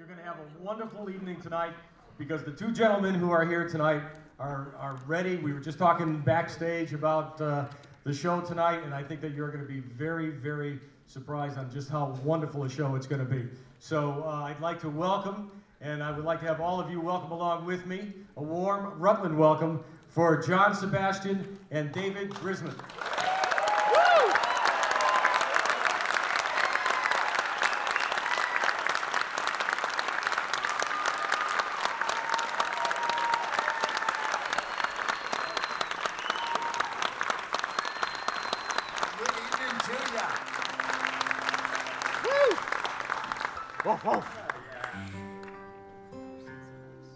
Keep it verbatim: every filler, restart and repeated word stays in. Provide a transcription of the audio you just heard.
you're going to have a wonderful evening tonight because the two gentlemen who are here tonight are, are ready. We were just talking backstage about uh, the show tonight, and I think that you're going to be very, very surprised on just how wonderful a show it's going to be. So uh, I'd like to welcome, and I would like to have all of you welcome along with me, a warm Rutland welcome for John Sebastian and David Grisman. Whoa, whoa.